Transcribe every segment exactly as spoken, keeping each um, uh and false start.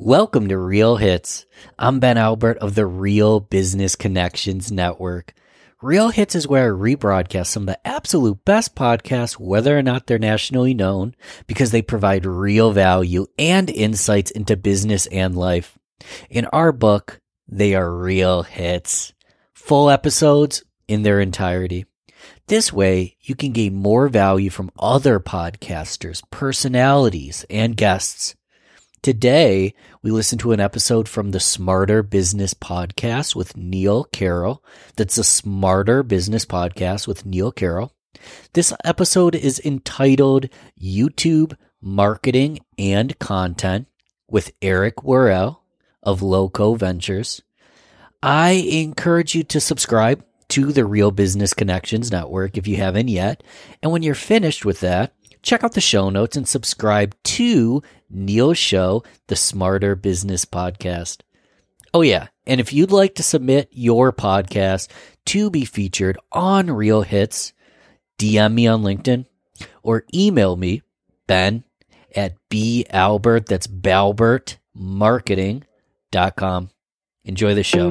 Welcome to Real Hits. I'm Ben Albert of the Real Business Connections Network. Real Hits is where I rebroadcast some of the absolute best podcasts, whether or not they're nationally known, because they provide real value and insights into business and life. In our book, they are real hits. Full episodes in their entirety. This way, you can gain more value from other podcasters, personalities, and guests. Today, we listen to an episode from the Smarter Business Podcast with Neil Carroll. That's the Smarter Business Podcast with Neil Carroll. This episode is entitled YouTube Marketing and Content with Eric Worrell of Loco Ventures. I encourage you to subscribe to the Real Business Connections Network if you haven't yet. And when you're finished with that, check out the show notes and subscribe to Neil's show, the Smarter Business Podcast. Oh yeah, and if you'd like to submit your podcast to be featured on Real Hits, D M me on LinkedIn or email me, Ben at B Albert, that's balbert marketing dot com. Enjoy the show.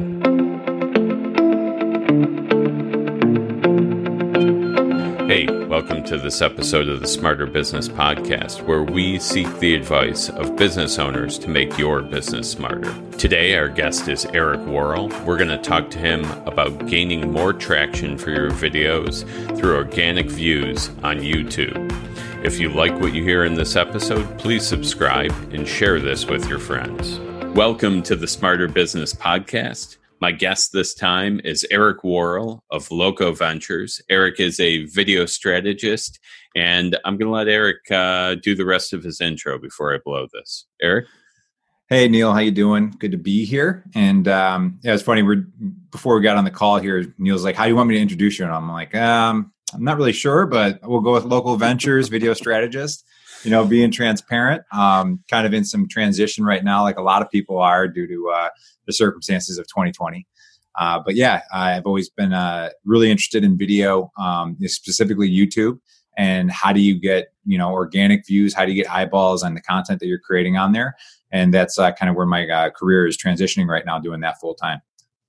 Hey, welcome to this episode of the Smarter Business Podcast, where we seek the advice of business owners to make your business smarter. Today, our guest is Eric Worrell. We're going to talk to him about gaining more traction for your videos through organic views on YouTube. If you like what you hear in this episode, please subscribe and share this with your friends. Welcome to the Smarter Business Podcast. My guest this time is Eric Worrell of Loco Ventures. Eric is a video strategist, and I'm going to let Eric uh, do the rest of his intro before I blow this. Eric? Hey, Neil. How you doing? Good to be here. And um, yeah, it's funny. We're before we got on the call here, Neil's like, how do you want me to introduce you? And I'm like, um, I'm not really sure, but we'll go with Loco Ventures, video strategist. You know, being transparent, um, kind of in some transition right now, like a lot of people are due to uh, the circumstances of twenty twenty. Uh, but yeah, I've always been uh, really interested in video, um, specifically YouTube, and how do you get, you know, organic views? How do you get eyeballs on the content that you're creating on there? And that's uh, kind of where my uh, career is transitioning right now, doing that full time.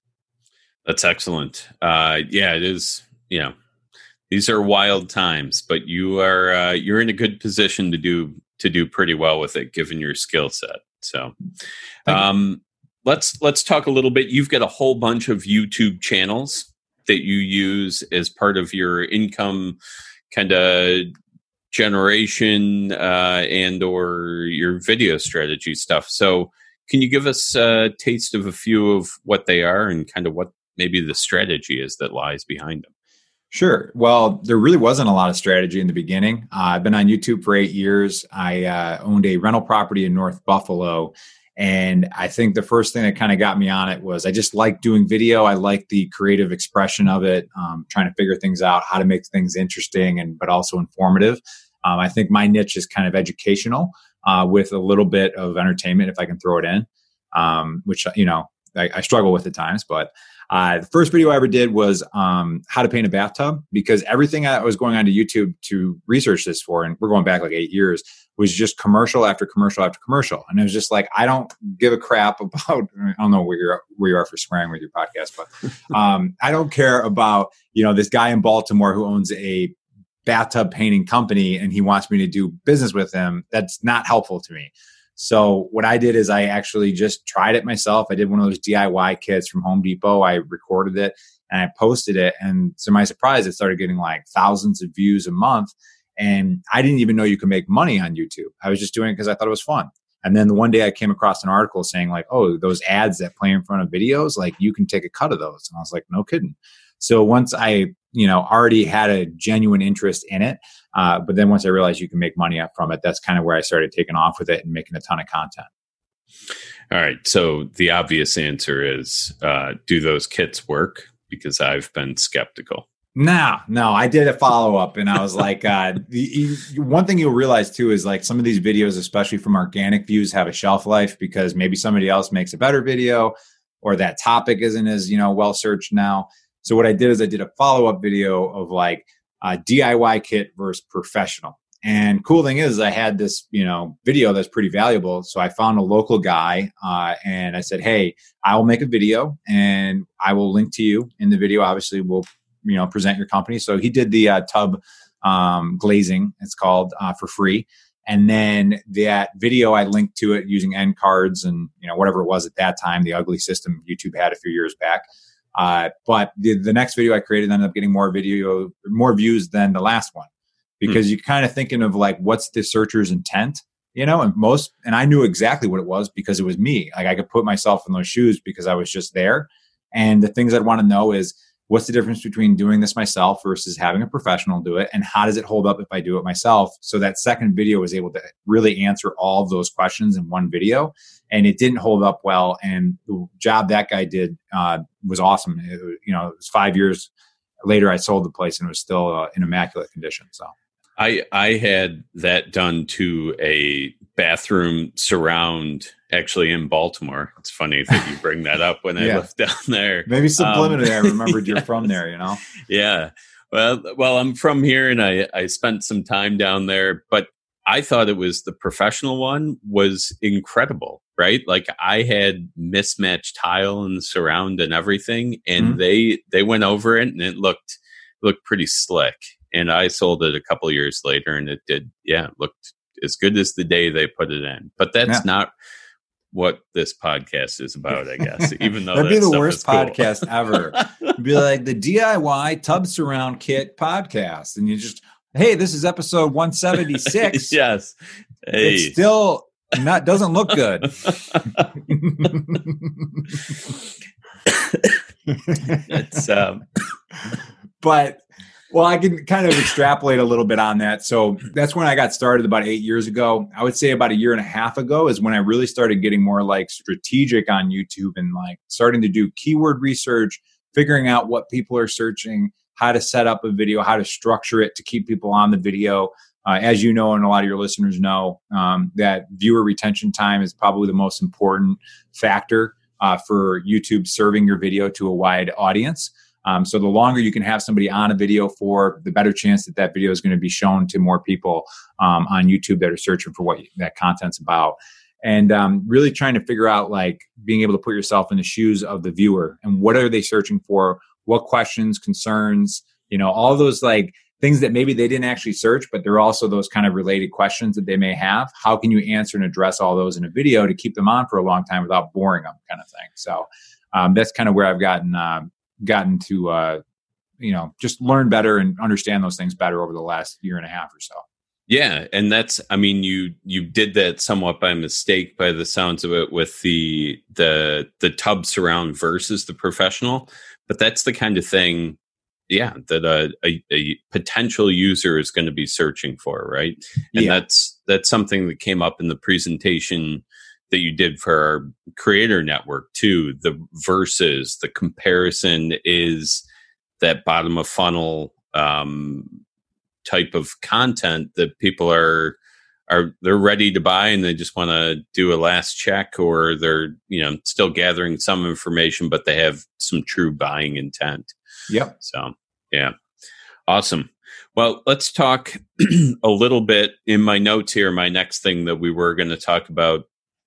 That's excellent. Uh, yeah, it is, you know. These are wild times, but you are uh, you're in a good position to do to do pretty well with it, given your skill set. So, um, let's let's talk a little bit. You've got a whole bunch of YouTube channels that you use as part of your income kind of generation uh, and or your video strategy stuff. So, can you give us a taste of a few of what they are and kind of what maybe the strategy is that lies behind them? Sure. Well, there really wasn't a lot of strategy in the beginning. Uh, I've been on YouTube for eight years. I uh, owned a rental property in North Buffalo. And I think the first thing that kind of got me on it was I just like doing video. I like the creative expression of it, um, trying to figure things out, how to make things interesting and but also informative. Um, I think my niche is kind of educational uh, with a little bit of entertainment, if I can throw it in, um, which, you know, I, I struggle with at times, but Uh, the first video I ever did was um, how to paint a bathtub, because everything I was going on to YouTube to research this for, and we're going back like eight years, was just commercial after commercial after commercial. And it was just like, I don't give a crap about, I don't know where you're, where you are for swearing with your podcast, but um, I don't care about, you know, this guy in Baltimore who owns a bathtub painting company and he wants me to do business with him. That's not helpful to me. So what I did is I actually just tried it myself. I did one of those D I Y kits from Home Depot. I recorded it and I posted it. And to my surprise, it started getting like thousands of views a month. And I didn't even know you could make money on YouTube. I was just doing it because I thought it was fun. And then one day I came across an article saying like, oh, those ads that play in front of videos, like you can take a cut of those. And I was like, no kidding. So once I, you know, already had a genuine interest in it, uh, but then once I realized you can make money up from it, that's kind of where I started taking off with it and making a ton of content. All right. So the obvious answer is, uh, do those kits work? Because I've been skeptical. No, no, I did a follow up and I was like, uh, the, the, one thing you'll realize too is like some of these videos, especially from organic views, have a shelf life because maybe somebody else makes a better video or that topic isn't as, you know, well searched now. So what I did is I did a follow up video of like a D I Y kit versus professional. And cool thing is I had this, you know, video that's pretty valuable. So I found a local guy uh, and I said, hey, I will make a video and I will link to you in the video. Obviously, we'll, you know, present your company. So he did the uh, tub um, glazing, it's called, uh, for free. And then that video, I linked to it using end cards and, you know, whatever it was at that time, the ugly system YouTube had a few years back. Uh, but the, the next video I created ended up getting more video, more views than the last one. Because hmm. you're kind of thinking of like, what's the searcher's intent, you know, and most, and I knew exactly what it was because it was me. Like I could put myself in those shoes because I was just there. And the things I'd want to know is what's the difference between doing this myself versus having a professional do it? And how does it hold up if I do it myself? So that second video was able to really answer all of those questions in one video, and it didn't hold up well. And the job that guy did uh, was awesome. It, you know, it was five years later, I sold the place and it was still uh, in immaculate condition. So. I I had that done to a bathroom surround actually in Baltimore. It's funny that you bring that up when yeah. I lived down there. Maybe subliminally, um, I remembered you're yes. from there, you know? Yeah. Well, well, I'm from here and I, I spent some time down there, but I thought it was the professional one was incredible, right? Like I had mismatched tile and surround and everything, and mm-hmm. they they went over it and it looked looked pretty slick. And I sold it a couple of years later, and it did, yeah, it looked as good as the day they put it in. But that's yeah. not what this podcast is about, I guess. Even though that'd that be the worst podcast cool. ever. It'd be like the D I Y Tub Surround Kit podcast, and you just, hey, this is episode one seventy-six. Yes, hey. It still not doesn't look good. It's um, but. Well, I can kind of extrapolate a little bit on that. So that's when I got started about eight years ago. I would say about a year and a half ago is when I really started getting more like strategic on YouTube and like starting to do keyword research, figuring out what people are searching, how to set up a video, how to structure it to keep people on the video. Uh, as you know, and a lot of your listeners know, um, that viewer retention time is probably the most important factor uh, for YouTube serving your video to a wide audience. Um, so the longer you can have somebody on a video for, the better chance that that video is going to be shown to more people um, on YouTube that are searching for what that content's about. And um, really trying to figure out, like, being able to put yourself in the shoes of the viewer and what are they searching for? What questions, concerns, you know, all those like things that maybe they didn't actually search, but they're also those kind of related questions that they may have. How can you answer and address all those in a video to keep them on for a long time without boring them, kind of thing. So um, that's kind of where I've gotten uh, gotten to, uh, you know, just learn better and understand those things better over the last year and a half or so. Yeah. And that's, I mean, you, you did that somewhat by mistake by the sounds of it with the, the, the tub surround versus the professional, but that's the kind of thing, yeah, that a, a, a potential user is going to be searching for. Right. And yeah. that's, that's something that came up in the presentation that you did for our creator network too. The versus, the comparison is that bottom of funnel um, type of content that people are are they're ready to buy and they just want to do a last check, or they're, you know, still gathering some information, but they have some true buying intent. Yep. So yeah, awesome. Well, let's talk a little bit in my notes here. My next thing that we were going to talk about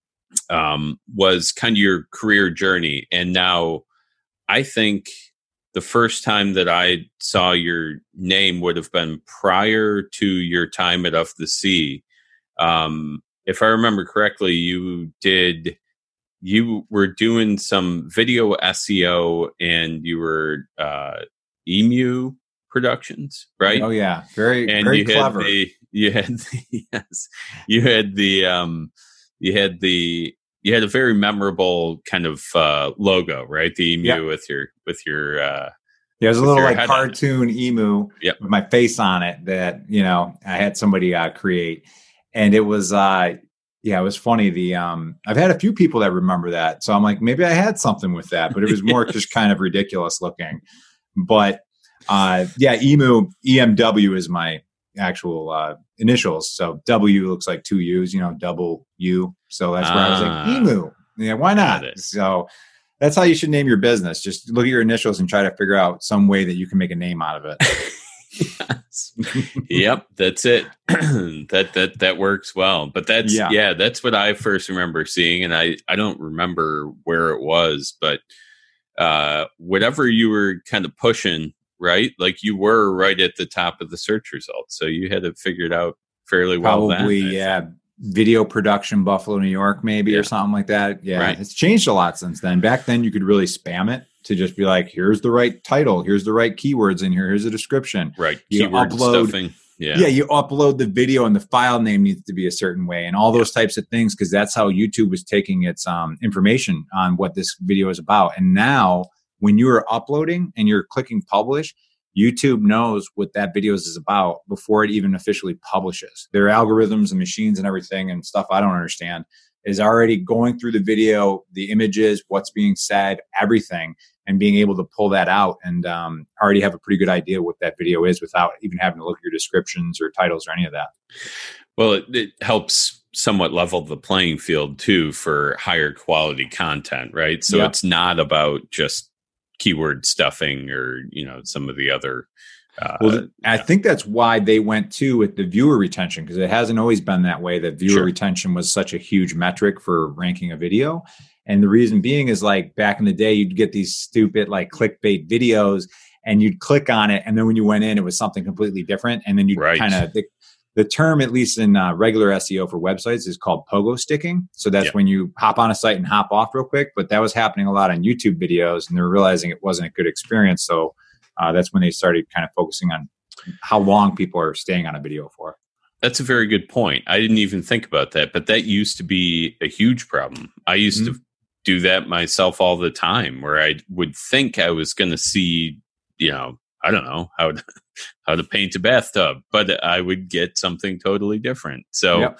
um, was kind of your career journey. And now I think the first time that I saw your name would have been prior to your time at Of the Sea. Um, if I remember correctly, you did, you were doing some video S E O and you were uh, Emu Productions, right? Oh yeah, very and very you clever. Had the, you had the, yes, you had the um, you had the you had a very memorable kind of uh, logo, right? The emu yep. with your with your uh, yeah, it was a little like cartoon emu yep. with my face on it that, you know, I had somebody uh, create, and it was uh, yeah, it was funny. The um, I've had a few people that remember that, so I'm like, maybe I had something with that, but it was more just kind of ridiculous looking. But uh, yeah, emu E M W is my actual uh, initials. So W looks like two U's, you know, double U. So that's where ah, I was like, emu. Yeah, why not? So that's how you should name your business. Just look at your initials and try to figure out some way that you can make a name out of it. Yes. Yep, that's it. that that that works well. But that's yeah. yeah, that's what I first remember seeing, and I I don't remember where it was, but uh, whatever you were kind of pushing, right? Like you were right at the top of the search results, so you had it figured out fairly well. Probably, then, yeah. Video production, Buffalo, New York, maybe, yeah. or something like that. Yeah, right. It's changed a lot since then. Back then, you could really spam it to just be like, here's the right title, here's the right keywords in here, here's the description. Right. You Keyword upload, stuffing. Yeah. yeah, you upload the video and the file name needs to be a certain way and all those yeah. types of things, because that's how YouTube was taking its um, information on what this video is about. And now when you are uploading and you're clicking publish, YouTube knows what that video is about before it even officially publishes. Their algorithms and machines and everything and stuff I don't understand is already going through the video, the images, what's being said, everything, and being able to pull that out and um, already have a pretty good idea what that video is without even having to look at your descriptions or titles or any of that. Well, it, it helps somewhat level the playing field too for higher quality content, right? So yep. it's not about just keyword stuffing or, you know, some of the other. Uh, well, I yeah. think that's why they went to with the viewer retention, because it hasn't always been that way. That viewer sure. retention was such a huge metric for ranking a video. And the reason being is like back in the day, you'd get these stupid like clickbait videos and you'd click on it. And then when you went in, it was something completely different. And then you right. kind of, the, the term, at least in uh, regular S E O for websites, is called pogo sticking. So that's yeah. when you hop on a site and hop off real quick. But that was happening a lot on YouTube videos and they're realizing it wasn't a good experience. So uh, that's when they started kind of focusing on how long people are staying on a video for. That's a very good point. I didn't even think about that, but that used to be a huge problem. I used mm-hmm. to do that myself all the time, where I would think I was going to see, you know, I don't know how to, how to paint a bathtub, but I would get something totally different. So yep.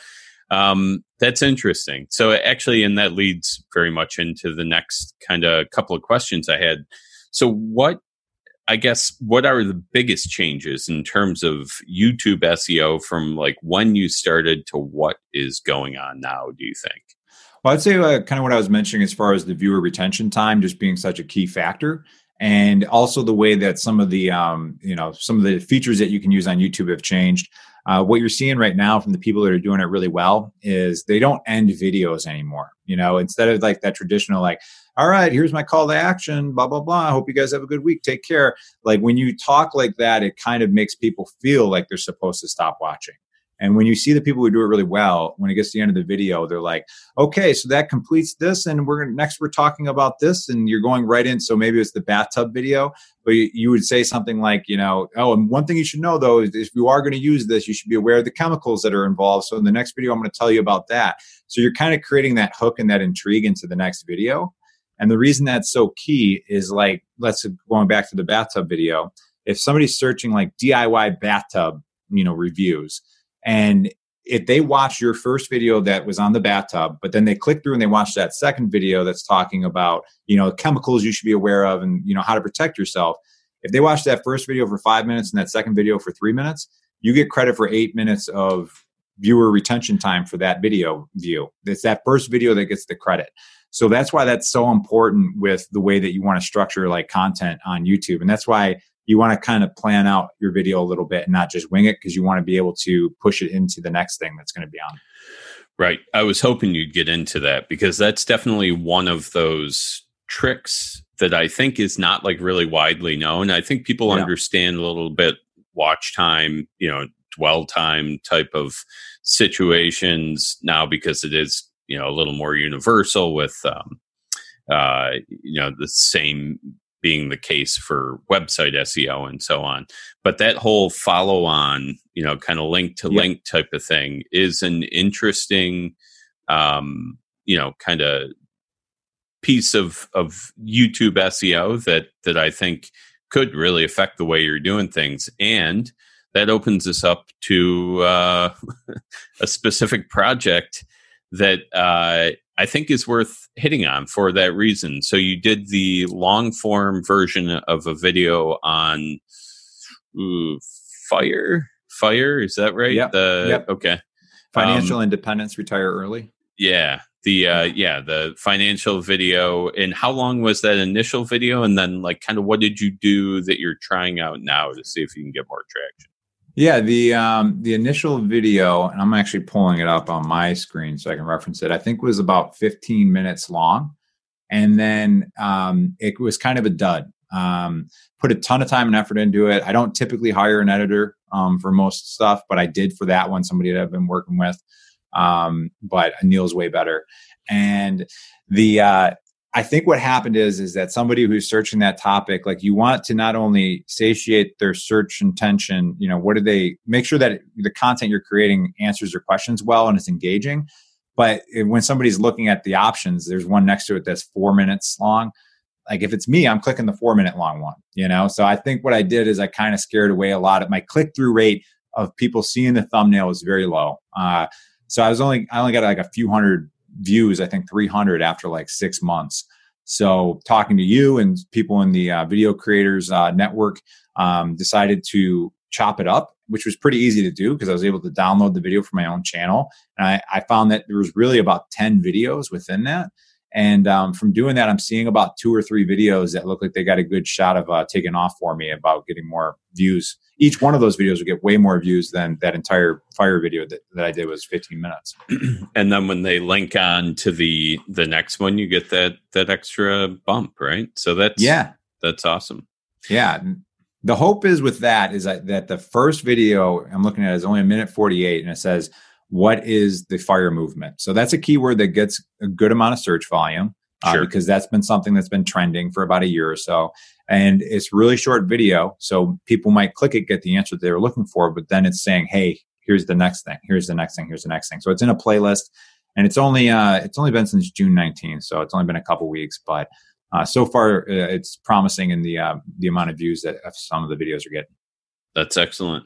um, that's interesting. So actually, and that leads very much into the next kind of couple of questions I had. So what, I guess, what are the biggest changes in terms of YouTube S E O from like when you started to what is going on now, do you think? Well, I'd say uh, kind of what I was mentioning as far as the viewer retention time just being such a key factor. And also the way that some of the, um, you know, some of the features that you can use on YouTube have changed. Uh, what you're seeing right now from the people that are doing it really well is they don't end videos anymore. You know, instead of like that traditional, like, all right, here's my call to action, blah, blah, blah. I hope you guys have a good week. Take care. Like when you talk like that, it kind of makes people feel like they're supposed to stop watching. And when you see the people who do it really well, when it gets to the end of the video, they're like, okay, so that completes this. And we're next we're talking about this. And you're going right in. So maybe it's the bathtub video, but you, you would say something like, you know, oh, and one thing you should know, though, is if you are going to use this, you should be aware of the chemicals that are involved. So in the next video, I'm going to tell you about that. So you're kind of creating that hook and that intrigue into the next video. And the reason that's so key is like, let's going back to the bathtub video. If somebody's searching like D I Y bathtub, you know, reviews, and if they watch your first video that was on the bathtub, but then they click through and they watch that second video that's talking about, you know, chemicals you should be aware of and, you know, how to protect yourself. If they watch that first video for five minutes and that second video for three minutes, you get credit for eight minutes of viewer retention time for that video view. It's that first video that gets the credit. So that's why that's so important with the way that you want to structure like content on YouTube. And that's why you want to kind of plan out your video a little bit and not just wing it, because you want to be able to push it into the next thing that's going to be on. Right. I was hoping you'd get into that, because that's definitely one of those tricks that I think is not like really widely known. I think people yeah. understand a little bit watch time, you know, dwell time type of situations now, because it is, you know, a little more universal with, um, uh, you know, the same being the case for website S E O and so on. But that whole follow on, you know, kind of link to link yep. type of thing is an interesting, um, you know, kind of piece of, of YouTube S E O that, that I think could really affect the way you're doing things. And that opens us up to uh, a specific project that uh, I think is worth hitting on for that reason. So you did the long form version of a video on ooh, fire, fire. Is that right? Yeah. The, yep. Okay. Financial um, independence, retire early. Yeah. The, uh, yeah, the financial video. And how long was that initial video? And then like kind of what did you do that you're trying out now to see if you can get more traction? Yeah, the um, the initial video, and I'm actually pulling it up on my screen so I can reference it, I think was about fifteen minutes long. And then um, it was kind of a dud. Um, put a ton of time and effort into it. I don't typically hire an editor um, for most stuff, but I did for that one, somebody that I've been working with. Um, but Neil's way better. And the, uh, I think what happened is, is that somebody who's searching that topic, like you want to not only satiate their search intention, you know, what do they make sure that the content you're creating answers their questions well and it's engaging. But when somebody's looking at the options, there's one next to it that's four minutes long. Like if it's me, I'm clicking the four minute long one, you know? So I think what I did is I kind of scared away a lot of my click through rate of people seeing the thumbnail was very low. Uh, So I was only, I only got like a few hundred views, I think three hundred after like six months. So talking to you and people in the uh, video creators uh, network um, decided to chop it up, which was pretty easy to do because I was able to download the video from my own channel. And I, I found that there was really about ten videos within that. And um, from doing that, I'm seeing about two or three videos that look like they got a good shot of uh, taking off for me about getting more views. Each one of those videos will get way more views than that entire fire video that, that I did was fifteen minutes. And then when they link on to the the next one, you get that that extra bump, right? So that's yeah, that's awesome. Yeah. The hope is with that is that, that the first video I'm looking at is only a minute forty-eight, and it says, what is the fire movement? So that's a keyword that gets a good amount of search volume uh, sure. because that's been something that's been trending for about a year or so. And it's really short video. So people might click it, get the answer that they were looking for, but then it's saying, hey, here's the next thing. Here's the next thing. Here's the next thing. So it's in a playlist, and it's only, uh, it's only been since June nineteenth. So it's only been a couple weeks, but uh, so far uh, it's promising in the, uh, the amount of views that some of the videos are getting. That's excellent.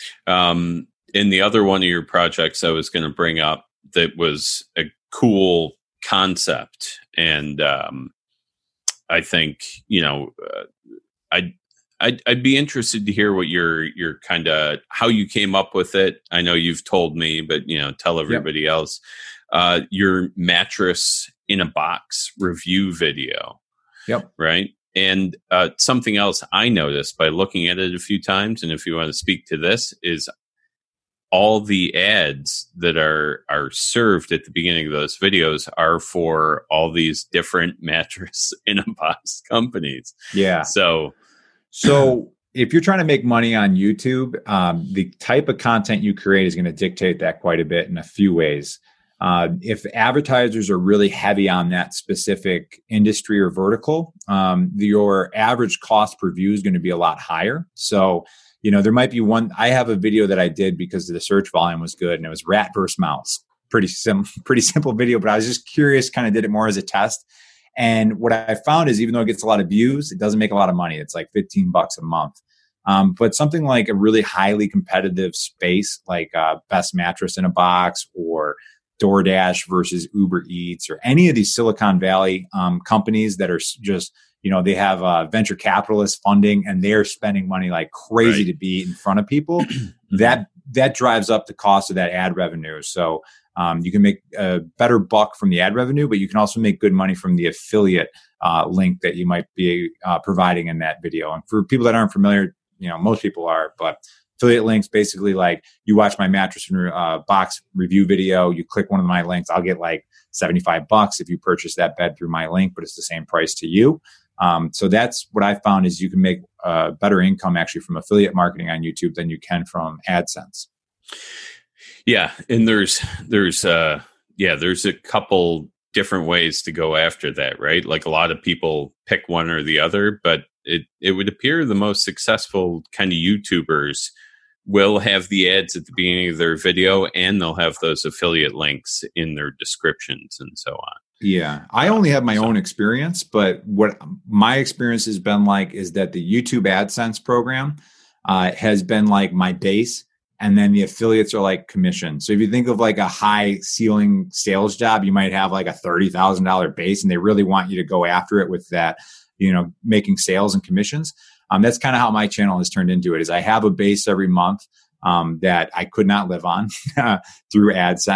Um, in the other one of your projects I was going to bring up that was a cool concept. And um, I think, you know, uh, I'd, I'd, I'd be interested to hear what your, your kind of, how you came up with it. I know you've told me, but, you know, tell everybody yep. else, uh, your mattress in a box review video. Yep. Right. And uh, something else I noticed by looking at it a few times, and if you want to speak to this, is all the ads that are are served at the beginning of those videos are for all these different mattress in a box companies. Yeah. So, so if you're trying to make money on YouTube, um, the type of content you create is going to dictate that quite a bit in a few ways. Uh, if advertisers are really heavy on that specific industry or vertical, um, the, your average cost per view is going to be a lot higher. So, you know, there might be one, I have a video that I did because the search volume was good, and it was rat versus mouse. Pretty sim, pretty simple video, but I was just curious, kind of did it more as a test. And what I found is, even though it gets a lot of views, it doesn't make a lot of money. It's like fifteen bucks a month. Um, but something like a really highly competitive space, like uh, Best Mattress in a Box or DoorDash versus Uber Eats, or any of these Silicon Valley um, companies that are just, you know, they have uh, venture capitalist funding and they're spending money like crazy right. to be in front of people. that that drives up the cost of that ad revenue. So um, you can make a better buck from the ad revenue, but you can also make good money from the affiliate uh, link that you might be uh, providing in that video. And for people that aren't familiar, you know, most people are, but affiliate links, basically like you watch my mattress uh, box review video, you click one of my links, I'll get like seventy-five bucks if you purchase that bed through my link, but it's the same price to you. Um, so that's what I found is you can make uh, better income actually from affiliate marketing on YouTube than you can from AdSense. Yeah. And there's, there's, uh, yeah, there's a couple different ways to go after that, right? Like a lot of people pick one or the other, but it, it would appear the most successful kind of YouTubers will have the ads at the beginning of their video, and they'll have those affiliate links in their descriptions and so on. Yeah. I only have my so. own experience, but what my experience has been like is that the YouTube AdSense program uh, has been like my base, and then the affiliates are like commission. So if you think of like a high ceiling sales job, you might have like a thirty thousand dollars base, and they really want you to go after it with that, you know, making sales and commissions. Um, that's kind of how my channel has turned into it. Is I have a base every month um, that I could not live on through AdSense.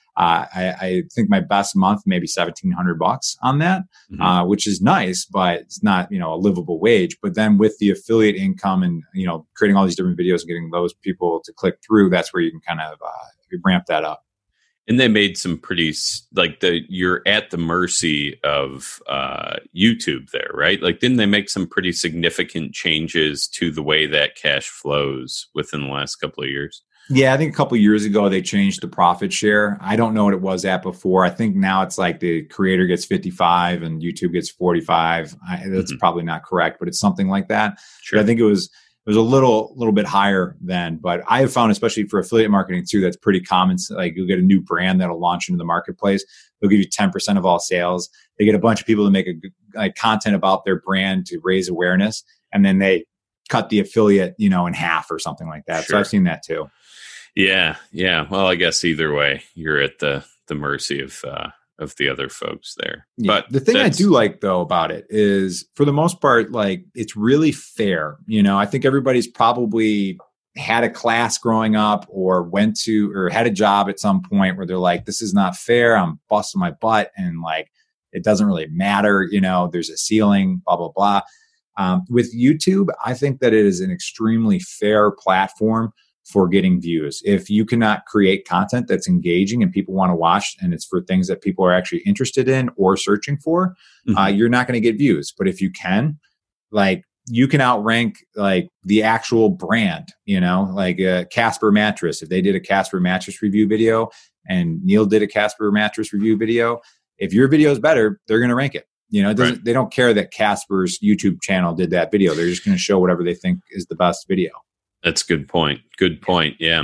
Uh, I, I think my best month, maybe seventeen hundred bucks on that, mm-hmm. uh, which is nice, but it's not, you know, a livable wage. But then with the affiliate income and, you know, creating all these different videos and getting those people to click through, that's where you can kind of uh, ramp that up. And they made some pretty, like, the you're at the mercy of uh, YouTube there, right? Like, didn't they make some pretty significant changes to the way that cash flows within the last couple of years? Yeah, I think a couple of years ago, they changed the profit share. I don't know what it was at before. I think now it's like the creator gets fifty-five and YouTube gets forty-five. I, that's mm-hmm. probably not correct, but it's something like that. Sure. But I think it was it was a little little bit higher then. But I have found, especially for affiliate marketing too, that's pretty common. So like you'll get a new brand that'll launch into the marketplace. They'll give you ten percent of all sales. They get a bunch of people to make a, like content about their brand to raise awareness. And then they cut the affiliate, you know, in half or something like that. Sure. So I've seen that too. Yeah, yeah. Well, I guess either way, you're at the the mercy of uh, of the other folks there. Yeah. But the thing I do like though about it is, for the most part, like it's really fair. You know, I think everybody's probably had a class growing up or went to or had a job at some point where they're like, "This is not fair. I'm busting my butt, and like it doesn't really matter." You know, there's a ceiling. Blah blah blah. Um, with YouTube, I think that it is an extremely fair platform for getting views. If you cannot create content that's engaging and people want to watch, and it's for things that people are actually interested in or searching for, mm-hmm. uh, you're not going to get views. But if you can, like, you can outrank like the actual brand, you know, like a Casper mattress. If they did a Casper mattress review video and Neil did a Casper mattress review video, if your video is better, they're going to rank it. You know, it doesn't, right. They don't care that Casper's YouTube channel did that video. They're just going to show whatever they think is the best video. That's a good point. Good point. Yeah.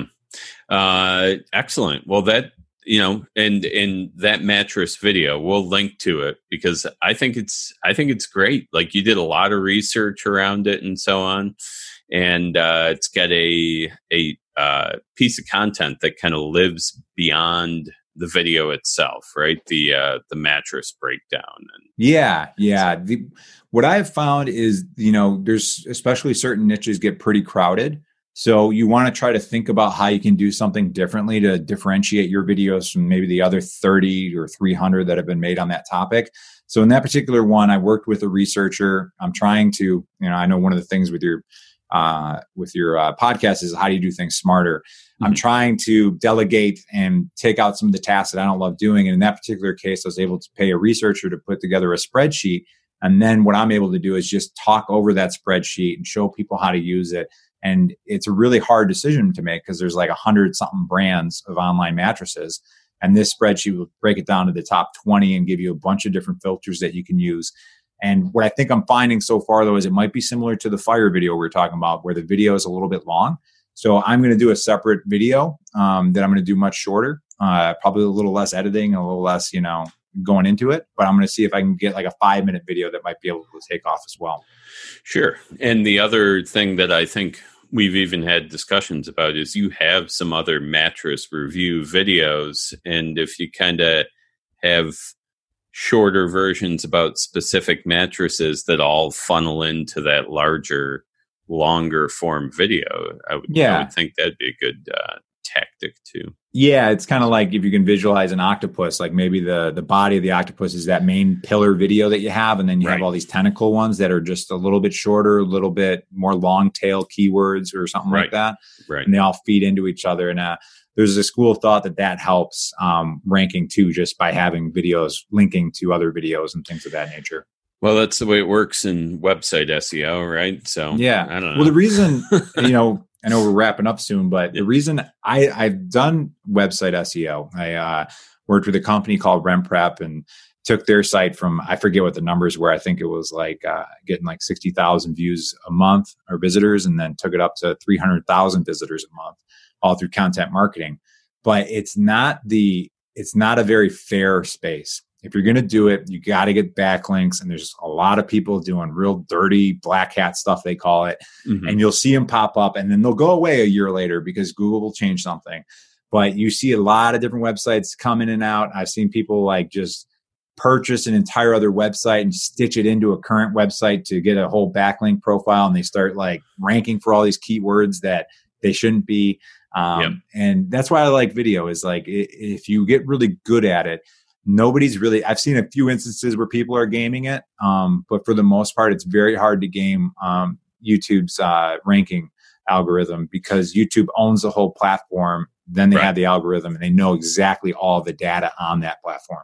Uh, excellent. Well, that, you know, and, and that mattress video, we'll link to it because I think it's, I think it's great. Like, you did a lot of research around it and so on. And, uh, it's got a, a, uh, piece of content that kind of lives beyond the video itself, right? The, uh, the mattress breakdown. And yeah. Yeah. The, what I've found is, you know, there's especially certain niches get pretty crowded. So you want to try to think about how you can do something differently to differentiate your videos from maybe the other thirty or three hundred that have been made on that topic. So in that particular one, I worked with a researcher. I'm trying to, you know, I know one of the things with your, uh, with your uh, podcast is how do you do things smarter? Mm-hmm. I'm trying to delegate and take out some of the tasks that I don't love doing. And in that particular case, I was able to pay a researcher to put together a spreadsheet. And then what I'm able to do is just talk over that spreadsheet and show people how to use it. And it's a really hard decision to make because there's like a hundred something brands of online mattresses. And this spreadsheet will break it down to the top twenty and give you a bunch of different filters that you can use. And what I think I'm finding so far, though, is it might be similar to the fire video we were talking about, where the video is a little bit long. So I'm going to do a separate video um, that I'm going to do much shorter, uh, probably a little less editing, a little less, you know, going into it. But I'm going to see if I can get like a five minute video that might be able to take off as well. Sure. And the other thing that I think we've even had discussions about is you have some other mattress review videos. And if you kind of have shorter versions about specific mattresses that all funnel into that larger, longer form video, I would, yeah. I would think that'd be a good uh, tactic too. Yeah, it's kind of like if you can visualize an octopus, like maybe the the body of the octopus is that main pillar video that you have, and then you right. have all these tentacle ones that are just a little bit shorter, a little bit more long tail keywords or something right. like that. Right. And they all feed into each other. And uh, there's a school of thought that that helps um, ranking too, just by having videos linking to other videos and things of that nature. Well, that's the way it works in website S E O, right? So yeah, I don't know. Well, the reason, you know, I know we're wrapping up soon, but the reason I, I've done website S E O, I uh, worked with a company called RentPrep and took their site from, I forget what the numbers were. I think it was like uh, getting like sixty thousand views a month or visitors, and then took it up to three hundred thousand visitors a month, all through content marketing. But it's not the, it's not a very fair space. If you're going to do it, you got to get backlinks. And there's a lot of people doing real dirty black hat stuff, they call it. Mm-hmm. And you'll see them pop up and then they'll go away a year later because Google will change something. But you see a lot of different websites come in and out. I've seen people like just purchase an entire other website and stitch it into a current website to get a whole backlink profile. And they start like ranking for all these keywords that they shouldn't be. Um, Yep. And that's why I like video is like, i- if you get really good at it, nobody's really, I've seen a few instances where people are gaming it. Um, but for the most part, it's very hard to game um, YouTube's uh, ranking algorithm because YouTube owns the whole platform. Then they Right. have the algorithm and they know exactly all the data on that platform.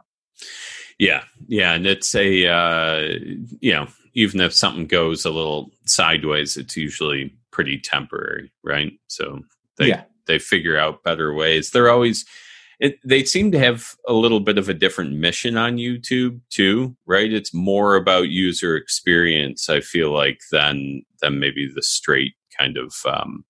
Yeah. Yeah. And it's a, uh, you know, even if something goes a little sideways, it's usually pretty temporary, right? So they, Yeah. they figure out better ways. They're always, it, they seem to have a little bit of a different mission on YouTube too, right? It's more about user experience, I feel like, than, than maybe the straight kind of, um,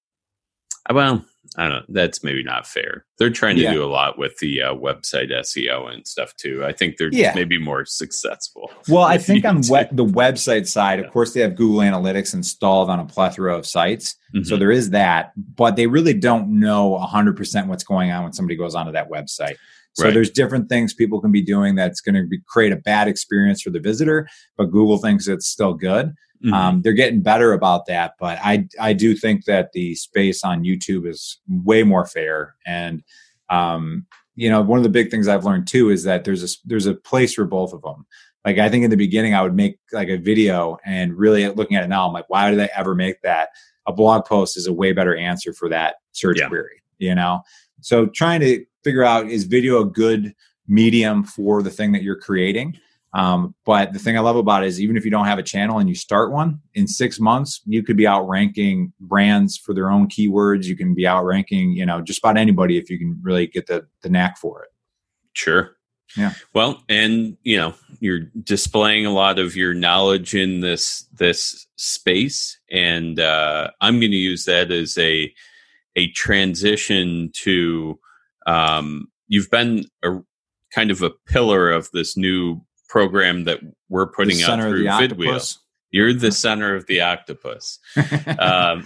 well, I don't know. That's maybe not fair. They're trying to Yeah. do a lot with the uh, website S E O and stuff too. I think they're Yeah. maybe more successful. Well, I with think on YouTube. we- the website side, of course, they have Google Analytics installed on a plethora of sites. So Mhm. there is that, but they really don't know one hundred percent what's going on when somebody goes onto that website. So Right. there's different things people can be doing that's going to create a bad experience for the visitor, but Google thinks it's still good. Mhm. Um, they're getting better about that, but I I do think that the space on YouTube is way more fair. And um, you know, one of the big things I've learned too is that there's a there's a place for both of them. Like I think in the beginning I would make like a video, and really looking at it now, I'm like, why did I ever make that? A blog post is a way better answer for that search Yeah. query. You know, so trying to figure out, is video a good medium for the thing that you're creating? Um, but the thing I love about it is even if you don't have a channel and you start one, in six months, you could be outranking brands for their own keywords. You can be outranking, you know, just about anybody if you can really get the, the knack for it. Sure. Yeah. Well, and you know, you're displaying a lot of your knowledge in this this space, and uh, I'm going to use that as a a transition to. Um, you've been a kind of a pillar of this new program that we're putting The out center of through the VidWheel. octopus. You're the center of the octopus. um,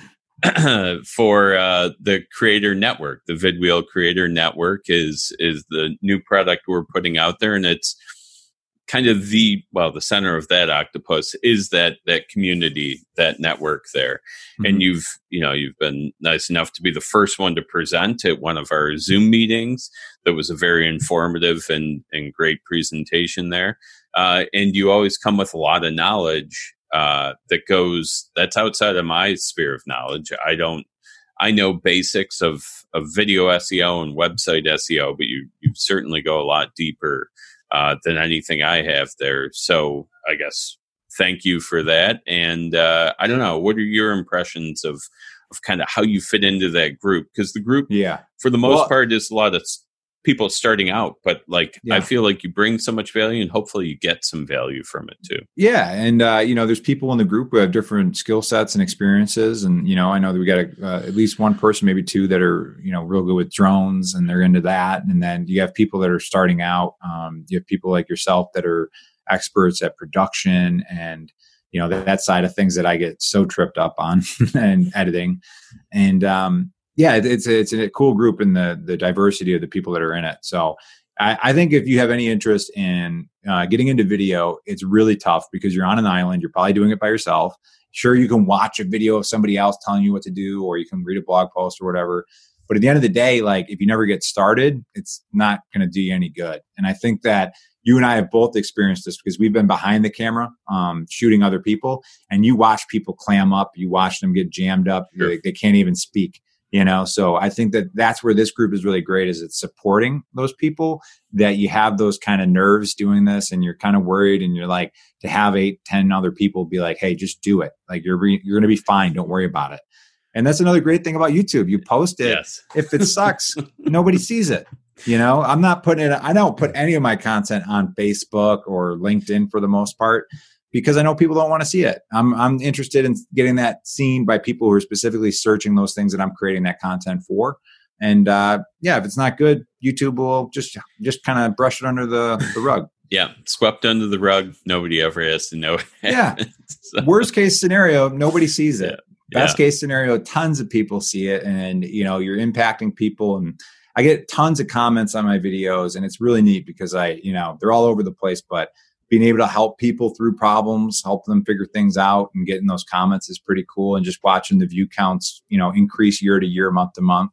for uh, the Creator Network. The VidWheel Creator Network is is the new product we're putting out there, and it's kind of the well, the center of that octopus is that that community, that network there. Mm-hmm. And you've you know you've been nice enough to be the first one to present at one of our Zoom meetings. That was a very informative and and great presentation there. Uh, and you always come with a lot of knowledge. Uh, that goes, that's outside of my sphere of knowledge. I don't, I know basics of, of video S E O and website S E O, but you, you certainly go a lot deeper uh, than anything I have there. So I guess thank you for that. And uh, I don't know, what are your impressions of, of kind of how you fit into that group? Because the group, yeah, for the most well, part, is a lot of people starting out, but like yeah. I feel like you bring so much value, and hopefully you get some value from it too. Yeah, and uh, you know, there's people in the group who have different skill sets and experiences, and you know, I know that we got a, uh, at least one person, maybe two, that are you know real good with drones, and they're into that. And then you have people that are starting out. Um, you have people like yourself that are experts at production, and you know that, that side of things that I get so tripped up on and editing, and um, yeah, it's it's a cool group in the the diversity of the people that are in it. So I, I think if you have any interest in uh, getting into video, it's really tough because you're on an island. You're probably doing it by yourself. Sure, you can watch a video of somebody else telling you what to do, or you can read a blog post or whatever. But at the end of the day, like if you never get started, it's not going to do you any good. And I think that you and I have both experienced this because we've been behind the camera um, shooting other people, and you watch people clam up, you watch them get jammed up, sure. they, they can't even speak. You know, so I think that that's where this group is really great, is it's supporting those people that you have those kind of nerves doing this, and you're kind of worried, and you're like, to have eight, ten other people be like, hey, just do it. Like you're, re- you're going to be fine. Don't worry about it. And that's another great thing about YouTube. You post it. Yes. If it sucks, nobody sees it. You know, I'm not putting it, I don't put any of my content on Facebook or LinkedIn for the most part, because I know people don't want to see it. I'm I'm interested in getting that seen by people who are specifically searching those things that I'm creating that content for. And uh, yeah, if it's not good, YouTube will just just kind of brush it under the, the rug. Yeah, swept under the rug. Nobody ever has to know. Yeah. So. Worst case scenario, nobody sees it. Yeah. Best yeah. case scenario, tons of people see it, and you know you're impacting people. And I get tons of comments on my videos, and it's really neat because I, you know, they're all over the place, but being able to help people through problems, help them figure things out, and getting those comments is pretty cool. And just watching the view counts, you know, increase year to year, month to month.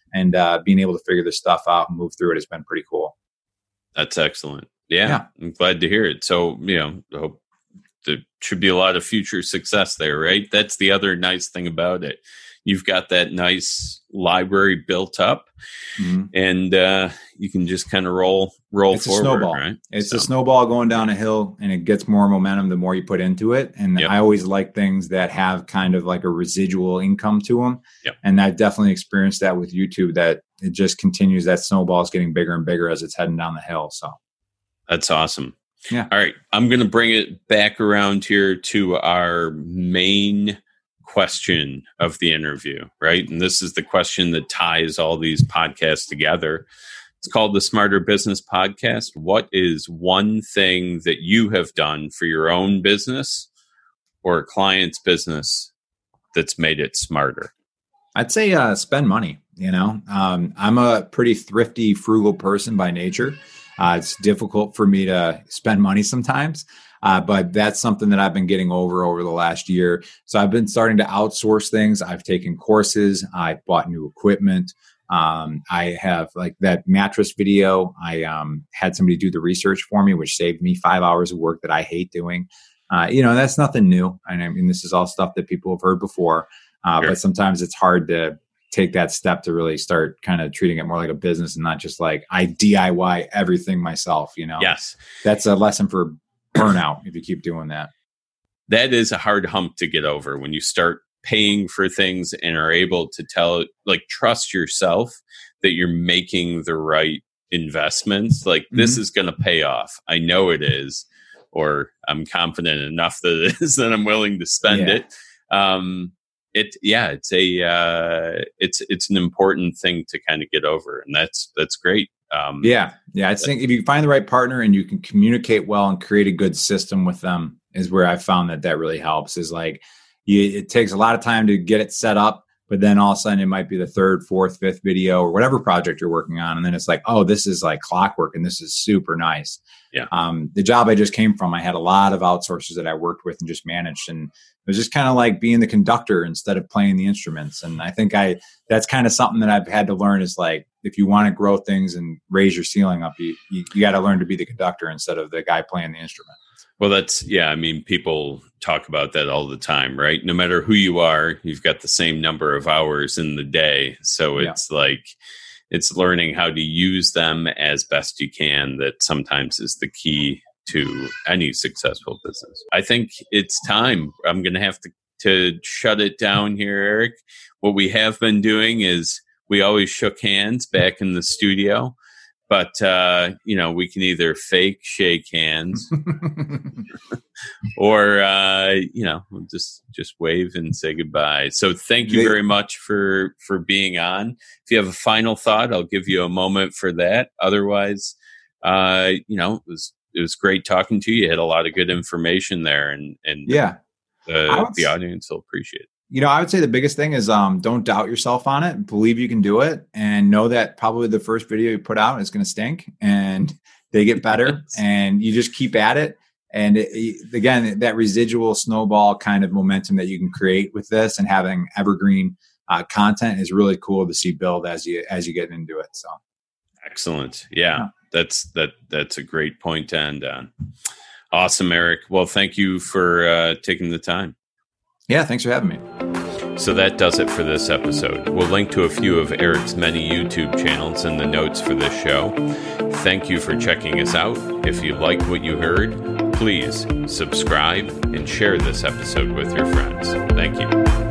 and uh, being able to figure this stuff out and move through it has been pretty cool. That's excellent. Yeah, yeah. I'm glad to hear it. So, you know, I hope there should be a lot of future success there, right? That's the other nice thing about it. You've got that nice library built up, mm-hmm. and uh, you can just kind of roll roll it's forward. A snowball. Right? It's so. a snowball going down a hill, and it gets more momentum the more you put into it. And yep. I always like things that have kind of like a residual income to them. Yep. And I've definitely experienced that with YouTube, that it just continues. That snowball is getting bigger and bigger as it's heading down the hill. So that's awesome. Yeah. All right. I'm going to bring it back around here to our main question of the interview, right? And this is the question that ties all these podcasts together. It's called the Smarter Business Podcast. What is one thing that you have done for your own business or a client's business that's made it smarter? I'd say uh, spend money. You know, um, I'm a pretty thrifty, frugal person by nature. Uh, it's difficult for me to spend money sometimes. Uh, but that's something that I've been getting over over the last year. So I've been starting to outsource things. I've taken courses. I've bought new equipment. Um, I have like that mattress video. I um, had somebody do the research for me, which saved me five hours of work that I hate doing. Uh, you know, that's nothing new. And I mean, this is all stuff that people have heard before. Uh, sure. But sometimes it's hard to take that step to really start kind of treating it more like a business and not just like I D I Y everything myself, you know? Yes. That's a lesson for burnout if you keep doing that. That is a hard hump to get over when you start paying for things and are able to tell, like, trust yourself that you're making the right investments. Like, mm-hmm. this is going to pay off. I know it is, or I'm confident enough that it is that I'm willing to spend yeah. it. Um, it, yeah, it's a, uh, it's, it's an important thing to kind of get over, and that's, that's great. Um, yeah. Yeah. I think if you find the right partner and you can communicate well and create a good system with them is where I found that that really helps. Is like, you, it takes a lot of time to get it set up, but then all of a sudden it might be the third, fourth, fifth video or whatever project you're working on. And then it's like, oh, this is like clockwork and this is super nice. Yeah. Um, the job I just came from, I had a lot of outsourcers that I worked with and just managed. And it was just kind of like being the conductor instead of playing the instruments. And I think I, that's kind of something that I've had to learn is like, if you want to grow things and raise your ceiling up, you, you, you got to learn to be the conductor instead of the guy playing the instrument. Well, that's, yeah, I mean, people talk about that all the time, right? No matter who you are, you've got the same number of hours in the day. So it's yeah. like, it's learning how to use them as best you can that sometimes is the key to any successful business. I think it's time. I'm going to have to, to shut it down here, Eric. What we have been doing is we always shook hands back in the studio. But, uh, you know, we can either fake shake hands or, uh, you know, we'll just just wave and say goodbye. So thank you very much for, for being on. If you have a final thought, I'll give you a moment for that. Otherwise, uh, you know, it was it was great talking to you. You had a lot of good information there, and, and yeah, uh, the audience will appreciate it. You know, I would say the biggest thing is um, don't doubt yourself on it. Believe you can do it, and know that probably the first video you put out is going to stink, and they get better, and you just keep at it. And it, again, that residual snowball kind of momentum that you can create with this, and having evergreen uh, content is really cool to see build as you as you get into it. So, excellent. Yeah, yeah. that's that that's a great point to end on. Awesome, Eric. Well, thank you for uh, taking the time. Yeah, thanks for having me. So that does it for this episode. We'll link to a few of Eric's many YouTube channels in the notes for this show. Thank you for checking us out. If you liked what you heard, please subscribe and share this episode with your friends. Thank you.